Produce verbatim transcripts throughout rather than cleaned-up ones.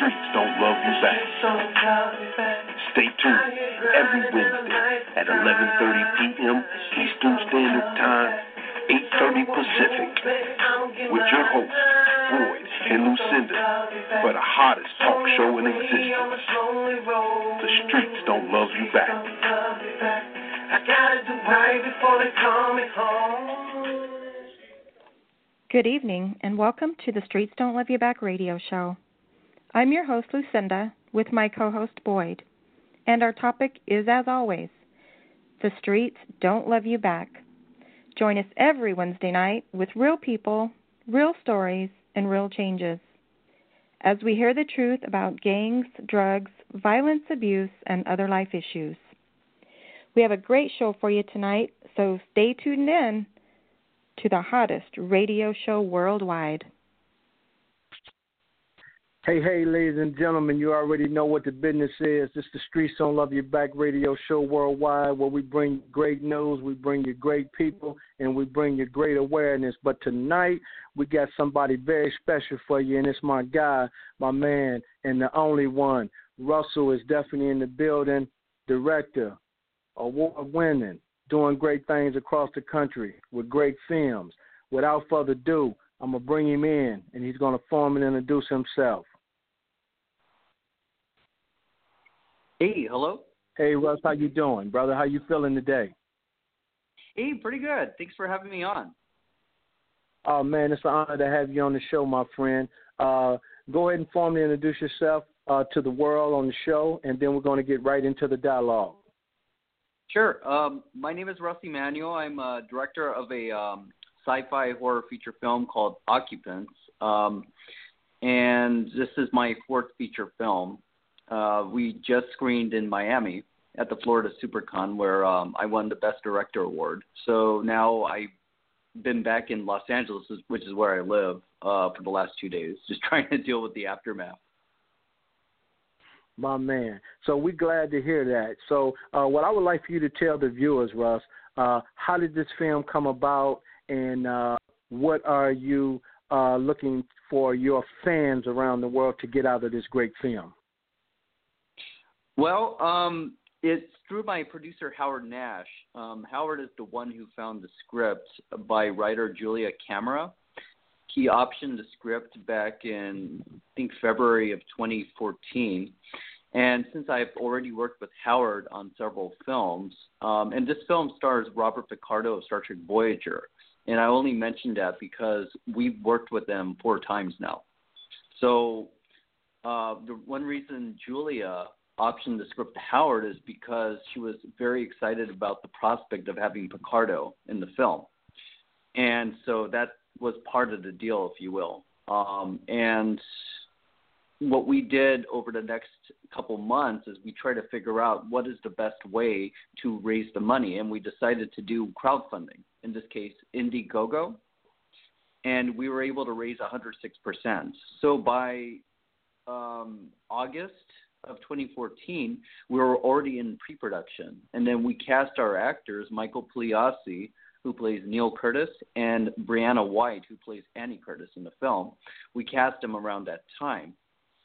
streets don't love you back. Stay tuned every Wednesday at eleven thirty p.m. Eastern Standard Time, eight thirty Pacific, with your hosts, Boyd and Lucinda, for the hottest talk show in existence. The streets don't love you back. I gotta do right before they call me home. Good evening, and welcome to the Streets Don't Love You Back radio show. I'm your host, Lucinda, with my co-host, Boyd. And our topic is, as always, the streets don't love you back. Join us every Wednesday night with real people, real stories, and real changes, as we hear the truth about gangs, drugs, violence, abuse, and other life issues. We have a great show for you tonight, so stay tuned in to the hottest radio show worldwide. Hey, hey, ladies and gentlemen, you already know what the business is. This is the Streets Don't Love You Back radio show worldwide, where we bring you great news, we bring you great people, and we bring you great awareness. But tonight, we got somebody very special for you, and it's my guy, my man, and the only one. Russell is definitely in the building, director, award-winning, doing great things across the country with great films. Without further ado, I'm going to bring him in, and he's going to form and introduce himself. Hey, hello. Hey, Russ, how you doing, brother? How you feeling today? Hey, pretty good. Thanks for having me on. Oh, man, it's an honor to have you on the show, my friend. Uh, go ahead and formally introduce yourself uh, to the world on the show, and then we're going to get right into the dialogue. Sure. Um, my name is Russ Emanuel. I'm a director of a um, sci-fi horror feature film called Occupants, um, and this is my fourth feature film. Uh, we just screened in Miami at the Florida SuperCon, where um, I won the Best Director Award. So now I've been back in Los Angeles, which is where I live, uh, for the last two days, just trying to deal with the aftermath. My man. So we're glad to hear that. So uh, what I would like for you to tell the viewers, Russ, uh, how did this film come about, and uh, what are you uh, looking for your fans around the world to get out of this great film? Well, um, it's through my producer, Howard Nash. Um, Howard is the one who found the script by writer Julia Camera. He optioned the script back in, I think, February of twenty fourteen. And since I've already worked with Howard on several films, um, and this film stars Robert Picardo of Star Trek Voyager, and I only mentioned that because we've worked with them four times now. So uh, the one reason Julia optioned the script to Howard is because she was very excited about the prospect of having Picardo in the film. And so that was part of the deal, if you will. Um, and what we did over the next couple months is we tried to figure out what is the best way to raise the money. And we decided to do crowdfunding, in this case, Indiegogo. And we were able to raise one hundred six percent. So by um, August of twenty fourteen, we were already in pre-production. And then we cast our actors, Michael Pugliasi, who plays Neil Curtis, and Brianna White, who plays Annie Curtis in the film. We cast them around that time.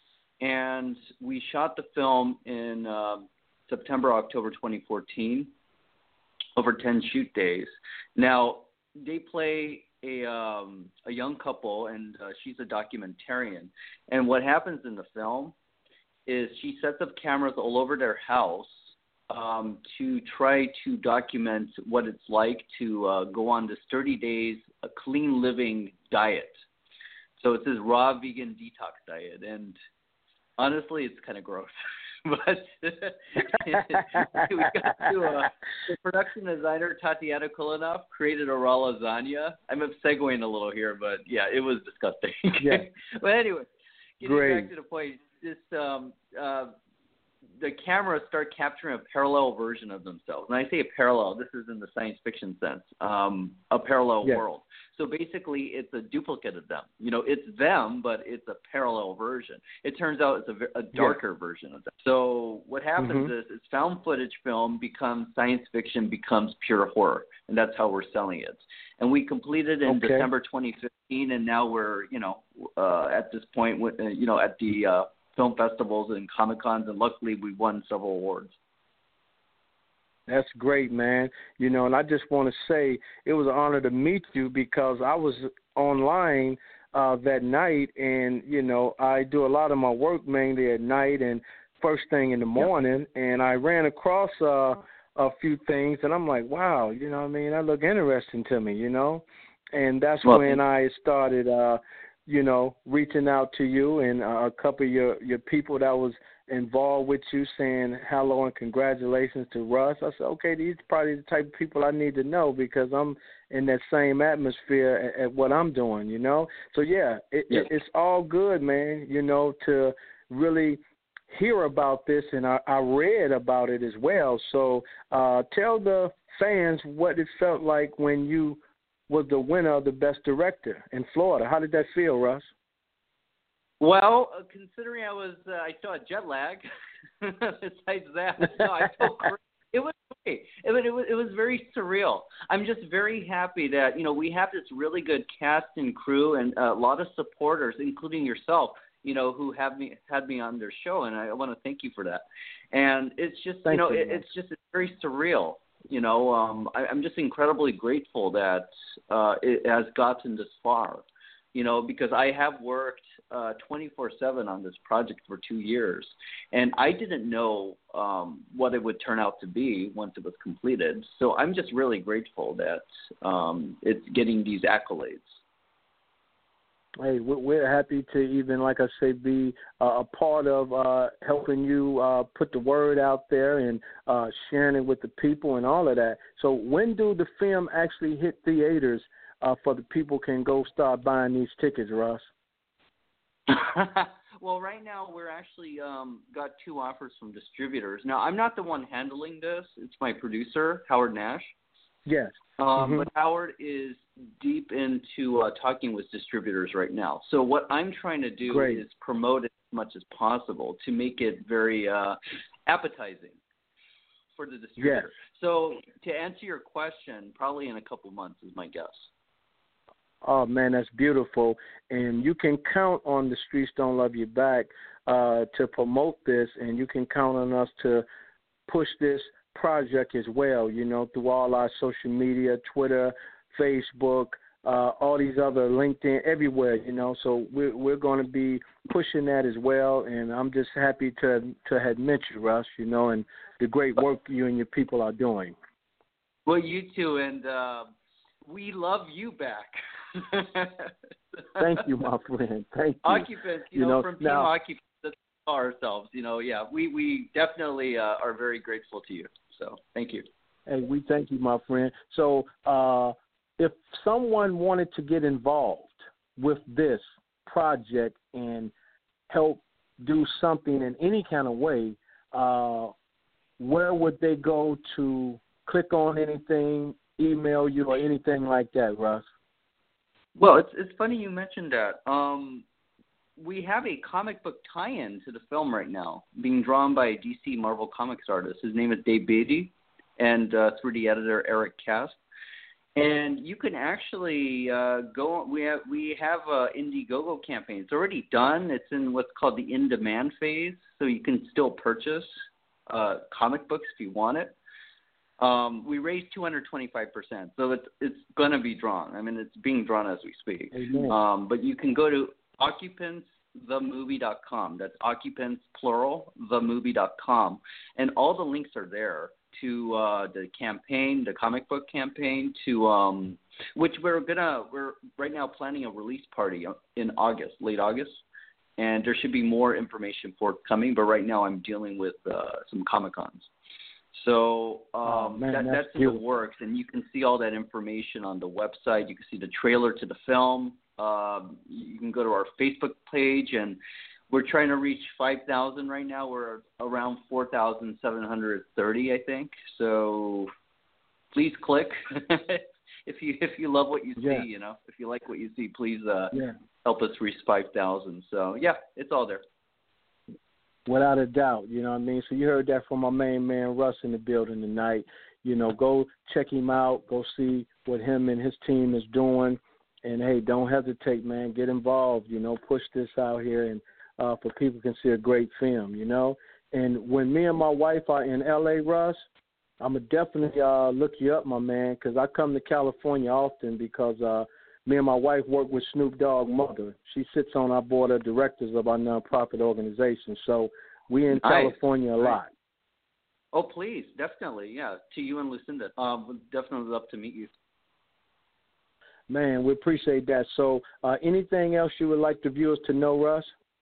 And we shot the film in uh, September, October twenty fourteen, over ten shoot days. Now, they play a, um, a young couple, and uh, she's a documentarian. And what happens in the film is she sets up cameras all over their house Um, to try to document what it's like to uh, go on this thirty days a clean living diet. So it's this raw vegan detox diet, and honestly, it's kind of gross. But we got to uh, the production designer Tatiana Kulinov created a raw lasagna. I'm segueing a little here, but yeah, it was disgusting. Yeah. But anyway, getting Great. back to the point, this um, uh, the cameras start capturing a parallel version of themselves. And I say a parallel, this is in the science fiction sense, um, a parallel yes. world. So basically it's a duplicate of them. You know, it's them, but it's a parallel version. It turns out it's a, a darker yes. version of them. So what happens mm-hmm. is, is found footage film becomes science fiction, becomes pure horror. And that's how we're selling it. And we completed in okay. December twenty fifteen, and now we're, you know, uh, at this point, with, uh, you know, at the uh, film festivals and Comic Cons, and luckily we won several awards. That's great, man. You know, and I just want to say it was an honor to meet you because I was online uh, that night, and, you know, I do a lot of my work mainly at night and first thing in the morning, yep. and I ran across uh, a few things, and I'm like, wow, you know what I mean, that looked interesting to me, you know, and that's well, when I started, uh, you know, reaching out to you and uh, a couple of your, your people that was involved with you saying hello and congratulations to Russ. I said, okay, these are probably the type of people I need to know because I'm in that same atmosphere at, at what I'm doing, you know. So, yeah, it, yeah. it, it's all good, man, you know, to really hear about this, and I, I read about it as well. So uh, tell the fans what it felt like when you was the winner of the Best Director in Florida. How did that feel, Russ? Well, uh, considering I was, uh, I still had jet lag. Besides that, no, I felt great. It was great. It, it was it was very surreal. I'm just very happy that you know we have this really good cast and crew and a lot of supporters, including yourself, you know, who have me had me on their show, and I want to thank you for that. And it's just thank you know you, it, it's just it's very surreal. You know, um, I, I'm just incredibly grateful that uh, it has gotten this far. You know, because I have worked uh, twenty-four seven on this project for two years, and I didn't know um, what it would turn out to be once it was completed. So I'm just really grateful that um, it's getting these accolades. Hey, we're happy to even, like I say, be uh, a part of uh, helping you uh, put the word out there and uh, sharing it with the people and all of that. So when do the film actually hit theaters uh, for the people can go start buying these tickets, Russ? Well, right now we're actually um, got two offers from distributors. Now, I'm not the one handling this. It's my producer, Howard Nash. Yes. Um, mm-hmm. But Howard is deep into uh, talking with distributors right now. So what I'm trying to do Great. is promote it as much as possible to make it very uh, appetizing for the distributor. Yes. So to answer your question, probably in a couple months is my guess. Oh, man, that's beautiful. And you can count on The Streets Don't Love You Back uh, to promote this, and you can count on us to push this project as well, you know, through all our social media, Twitter, Facebook, uh, all these other LinkedIn, everywhere, you know. So we're, we're going to be pushing that as well, and I'm just happy to, to have met you, Russ, you know, and the great work you and your people are doing. Well, you too, and uh, we love you back. Thank you, my friend. Thank you. Occupants, you, you know, know, from Team now, Occupants, that's ourselves, you know, yeah, we, we definitely uh, are very grateful to you. So thank you. Hey, we thank you, my friend. So uh, if someone wanted to get involved with this project and help do something in any kind of way, uh, where would they go to click on anything, email you, or anything like that, Russ? Well, it's it's funny you mentioned that. Um, we have a comic book tie-in to the film right now, being drawn by a D C Marvel Comics artist. His name is Dave Beatty, and uh, three D editor Eric Cast. And you can actually uh, go. We have we have a Indiegogo campaign. It's already done. It's in what's called the in-demand phase, so you can still purchase uh, comic books if you want it. Um, we raised two hundred twenty-five percent, so it's it's going to be drawn. I mean, it's being drawn as we speak. Um, but you can go to occupants the movie dot com. That's occupants, plural, the movie dot com. And all the links are there to uh, the campaign, the comic book campaign, to um, which we're going to, we're right now planning a release party in August, late August. And there should be more information forthcoming, but right now I'm dealing with uh, some Comic-Cons. So um, oh, man, that, that's, that's in the works, and you can see all that information on the website. You can see the trailer to the film. Um, you can go to our Facebook page, and we're trying to reach five thousand right now. We're around four thousand seven hundred thirty, I think. So please click if you if you love what you see. Yeah. You know, if you like what you see, please uh, yeah. help us reach five thousand. So yeah, it's all there. Without a doubt, you know what I mean? So you heard that from my main man, Russ, in the building tonight. You know, go check him out. Go see what him and his team is doing. And, hey, don't hesitate, man. Get involved. You know, push this out here and uh, for people can see a great film, you know. And when me and my wife are in L A, Russ, I'm going to definitely uh, look you up, my man, because I come to California often because uh, me and my wife work with Snoop Dogg's mother. She sits on our board of directors of our nonprofit organization. So we in Nice. California a lot. Oh, please, definitely, yeah. To you and Lucinda, um, would definitely love to meet you. Man, we appreciate that. So uh, anything else you would like the viewers to know, Russ?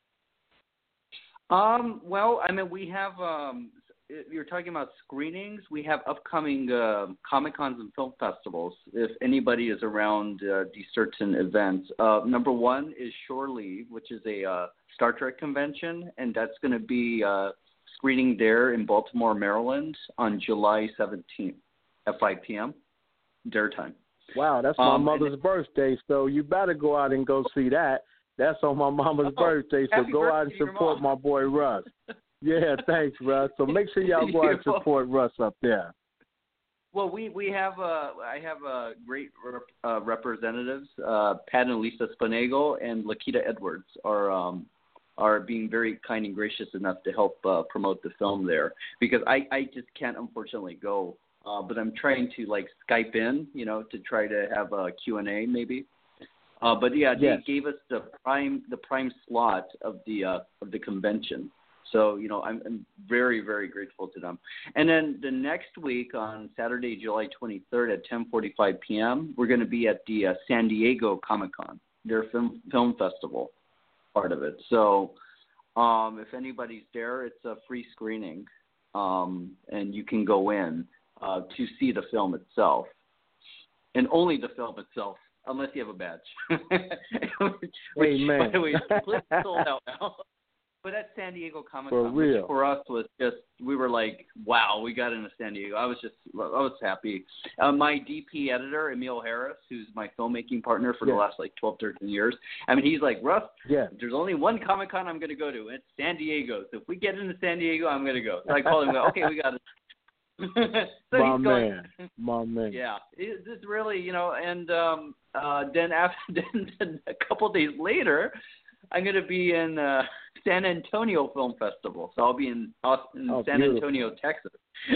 Um, well, I mean, we have, um, you're talking about screenings. We have upcoming uh, Comic-Cons and film festivals, if anybody is around uh, these certain events. Uh, number one is Shore Leave, which is a uh, Star Trek convention, and that's going to be uh, screening there in Baltimore, Maryland on July seventeenth at five p.m. their time. Wow, that's my um, mother's birthday, so you better go out and go see that. That's on my mama's oh, birthday, so go out and support my boy Russ. Yeah, thanks, Russ. So make sure y'all go out and support Russ up there. Well, we, we have uh, I have uh, great rep, uh, representatives. Uh, Pat and Lisa Spanego and Lakita Edwards are um, are being very kind and gracious enough to help uh, promote the film there, because I, I just can't unfortunately go. Uh, but I'm trying to like Skype in, you know, to try to have a Q and A maybe. Uh, but yeah, they yes. gave us the prime the prime slot of the uh, of the convention. So, you know, I'm, I'm very, very grateful to them. And then the next week on Saturday, July twenty-third at ten forty-five p.m., we're going to be at the uh, San Diego Comic-Con, their film film festival part of it. So um, if anybody's there, it's a free screening, um, and you can go in uh, to see the film itself, and only the film itself, unless you have a badge. which, Amen. By the way, is completely sold out now. But at San Diego Comic-Con, for real. which for us was just, we were like, wow, we got into San Diego. I was just, I was happy. Uh, my D P editor, Emil Harris, who's my filmmaking partner for yeah. the last like twelve, thirteen years, I mean, he's like, Russ, yeah. there's only one Comic-Con I'm going to go to. It's San Diego. So if we get into San Diego, I'm going to go. So I called him, okay, we got it. so My he's man, going, my man. Yeah, it's just really, you know, and um, uh, then after, then, then a couple days later, I'm going to be in uh, San Antonio Film Festival. So I'll be in, Austin, oh, San beautiful. Antonio, Texas.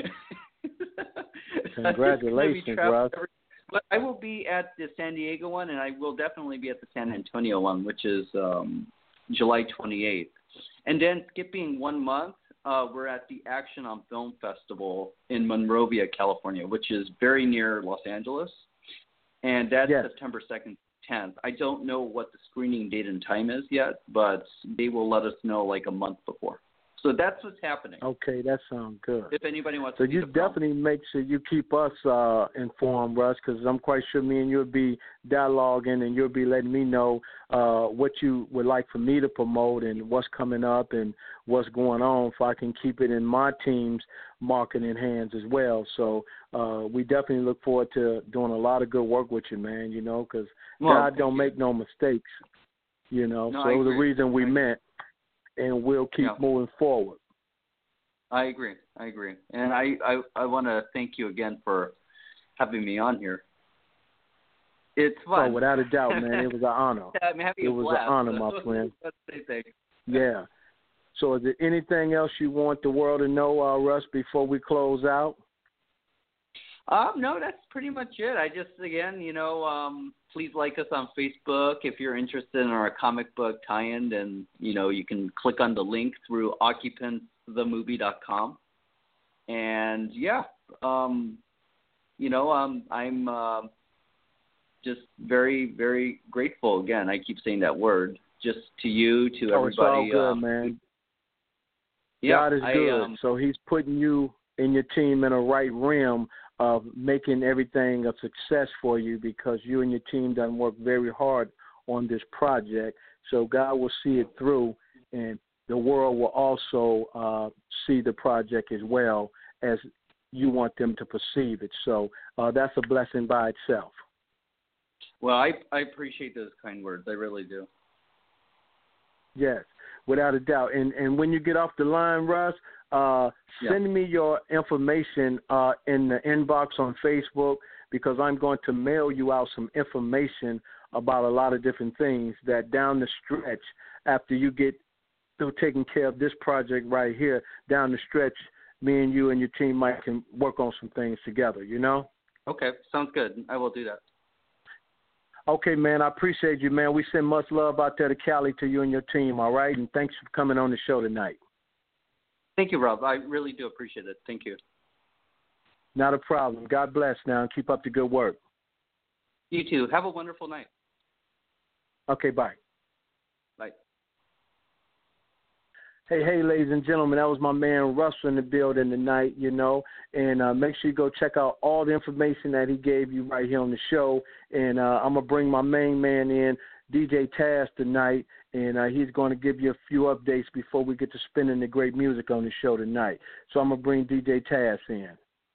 Congratulations, Russ. But I will be at the San Diego one, and I will definitely be at the San Antonio one, which is um, July twenty-eighth. And then skipping one month, uh, we're at the Action on Film Festival in Monrovia, California, which is very near Los Angeles. And that's yes. September second. tenth. I don't know what the screening date and time is yet, but they will let us know like a month before. So that's what's happening. Okay, that sounds good. If anybody wants so to see you the film. definitely make sure you keep us uh, informed, Russ, because I'm quite sure me and you'll be dialoguing and you'll be letting me know uh, what you would like for me to promote and what's coming up and what's going on, so I can keep it in my team's marketing hands as well. So uh, we definitely look forward to doing a lot of good work with you, man, you know, because well, God don't you. make no mistakes, you know. No, so I it was the agree. reason we I met. And we'll keep yeah. moving forward. I agree. I agree. And I, I, I want to thank you again for having me on here. It's fun. Oh, without a doubt, man. It was an honor. I'm having it a was blast. an honor, my friend. Say yeah. So is there anything else you want the world to know, uh, Russ, before we close out? Um, no, that's pretty much it. I just, again, you know, um, please like us on Facebook. If you're interested in our comic book tie-in, then, you know, you can click on the link through occupants the movie dot com. And, yeah, um, you know, um, I'm uh, just very, very grateful. Again, I keep saying that word, just to you, to oh, everybody. It's all good, um, man. Yeah, God is I, good. um, so he's putting you and your team in a right realm of making everything a success for you, because you and your team done work very hard on this project. So God will see it through, and the world will also uh, see the project as well as you want them to perceive it. So uh, that's a blessing by itself. Well, I, I appreciate those kind words. I really do. Yes, without a doubt. And and when you get off the line, Russ, uh, send yeah. me your information uh, in the inbox on Facebook, because I'm going to mail you out some information about a lot of different things that down the stretch, after you get still taking care of this project right here, down the stretch, me and you and your team might can work on some things together, you know? Okay, sounds good. I will do that. Okay, man, I appreciate you, man. We send much love out there to Cali to you and your team, all right? And thanks for coming on the show tonight. Thank you, Rob. I really do appreciate it. Thank you. Not a problem. God bless now, and keep up the good work. You too. Have a wonderful night. Okay, bye. Bye. Hey, hey, ladies and gentlemen, that was my man Russell in the building tonight, you know, and uh, make sure you go check out all the information that he gave you right here on the show, and uh, I'm going to bring my main man in, D J Taz, tonight, and uh, he's going to give you a few updates before we get to spinning the great music on the show tonight. So I'm going to bring D J Taz in.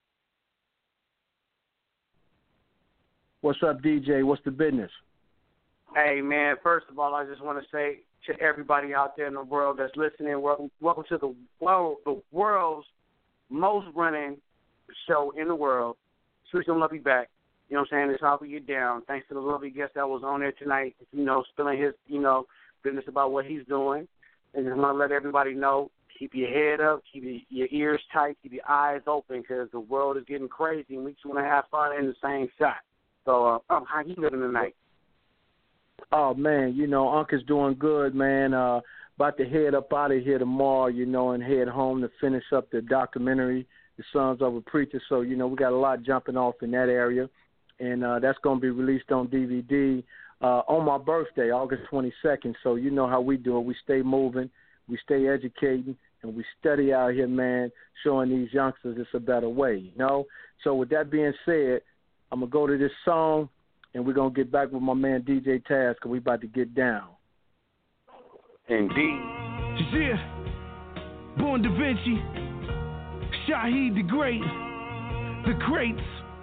What's up, D J? What's the business? Hey, man, first of all, I just want to say to everybody out there in the world that's listening, welcome, welcome to the world, the world's most running show in the world. Streets Don't Love You Back. You know what I'm saying? It's how we get down. Thanks to the lovely guest that was on there tonight, you know, spilling his, you know, business about what he's doing. And just want to let everybody know, keep your head up, keep your, your ears tight, keep your eyes open, because the world is getting crazy, and we just want to have fun in the same shot. So, uh, um, how you living tonight? Oh, man, you know, Unc is doing good, man. Uh, about to head up out of here tomorrow, you know, and head home to finish up the documentary, The Sons of a Preacher. So, you know, we got a lot jumping off in that area. And uh, that's going to be released on D V D uh, on my birthday, August twenty-second. So you know how we do it. We stay moving, we stay educating, and we study out here, man, showing these youngsters it's a better way, you know? So with that being said, I'm going to go to this song, and we're going to get back with my man D J Taz, because we about to get down. Indeed. Yeah. Born Da Vinci. Shaheed the Great. The Greats.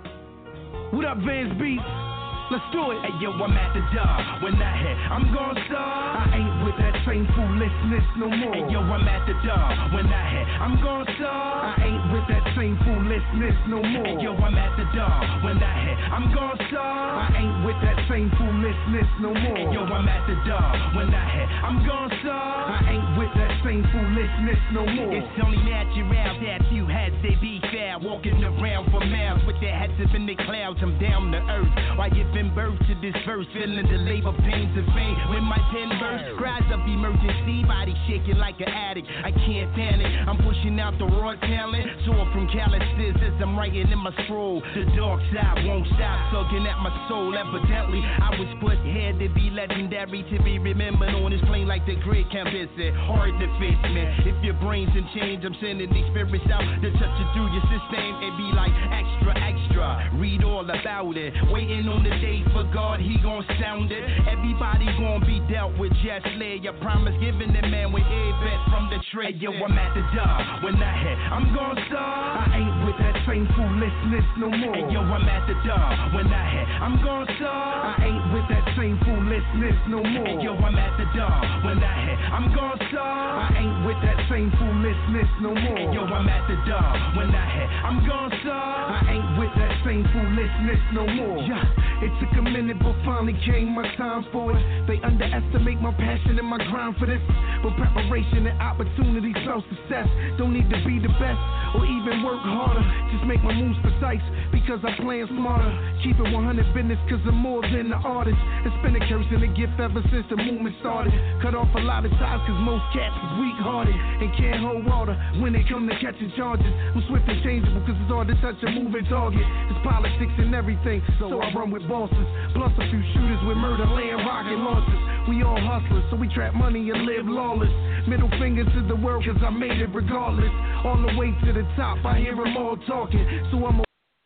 What up, Vans Beats? Let's do it. Hey, yo, I'm at the job. When I hit, I'm gon' start. I ain't with that same foolishness no more. Hey, yo, I'm at the job. When I hit, I'm gon' start. I ain't with that same foolishness no more. Hey, yo, I'm at the job. When I hit, I'm gon' start. I ain't with that same foolishness no more. Hey, yo, I'm at the job. When I hit, I'm gon' start. I ain't with that same foolishness no more. It's only natural that you heads, they be fair. Walking around for miles with their heads up in the clouds. I'm down to earth. Why giving birth to this verse, feeling the labor pains of pain. When my pen bursts, cries of emergency, body shaking like an addict. I can't panic, I'm pushing out the raw talent. Sore from calluses as I'm writing in my scroll. The dark side won't stop tugging at my soul. Evidently, I was put here to be legendary, to be remembered on this plane like the great campus. Hard to face, man. If your brain's in change, I'm sending these spirits out to touch it through your system. It be like extra, extra. Read all about it. Waiting on the day for God, he gon' sound it. Everybody gon' be dealt with, just lay your promise, giving the man with a bet from the trade. Hey, yo, I'm at the job. When I hit, I'm gon' start. I ain't with that same foolishness no more. Hey, yo, I'm at the job. When I hit, I'm gon' start. I ain't with that same foolishness no more. Hey, yo, I'm at the job. When I hit, I'm gon' start. I ain't with that same foolishness no more. Hey, yo, I'm at the job. When I hit, I'm gon' start. I ain't with that same foolishness no more. Yeah. It took a minute, but finally came my time for it. They underestimate my passion and my grind for this. But preparation and opportunity spell success. Don't need to be the best or even work harder. Just make my moves precise because I plan smarter. Keep it one hundred business because I'm more than an artist. It's been a curse and a gift ever since the movement started. Cut off a lot of ties because most cats is weak-hearted and can't hold water when they come to catching charges. I'm swift and changeable because it's hard to touch a moving target. It's politics and everything, so I run with bosses. Plus a few shooters with murder, land, rocket launches. We all hustlers, so we trap money and live lawless. Middle fingers to the world, cause I made it regardless. All the way to the top, I hear them all talking, so I'm a...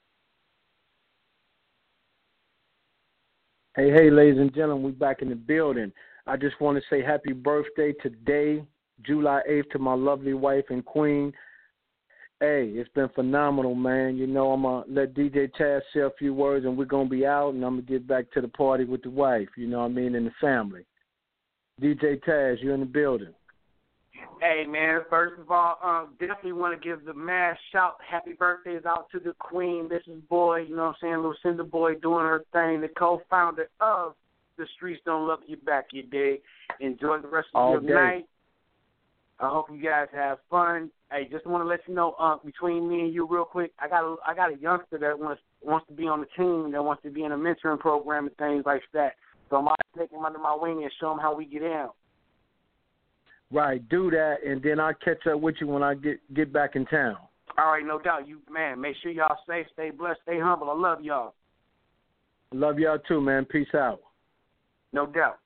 Hey, hey, ladies and gentlemen, we back in the building. I just want to say happy birthday today, July eighth, to my lovely wife and queen. Hey, it's been phenomenal, man. You know, I'm going to let D J Taz say a few words, and we're going to be out, and I'm going to get back to the party with the wife, you know what I mean, and the family. D J Taz, you're in the building. Hey, man, first of all, um, definitely want to give the mass shout, happy birthdays out to the queen, Missus Boyd, you know what I'm saying, Lucinda Boyd doing her thing, the co-founder of The Streets Don't Love You Back, you dig. Enjoy the rest of All your day. night. I hope you guys have fun. Hey, just want to let you know, uh, between me and you, real quick, I got a, I got a youngster that wants wants to be on the team, that wants to be in a mentoring program and things like that. So I might take him under my wing and show him how we get in. Right, do that, and then I'll catch up with you when I get get back in town. All right, no doubt. You man, make sure y'all safe, stay blessed, stay humble. I love y'all. Love y'all too, man. Peace out. No doubt.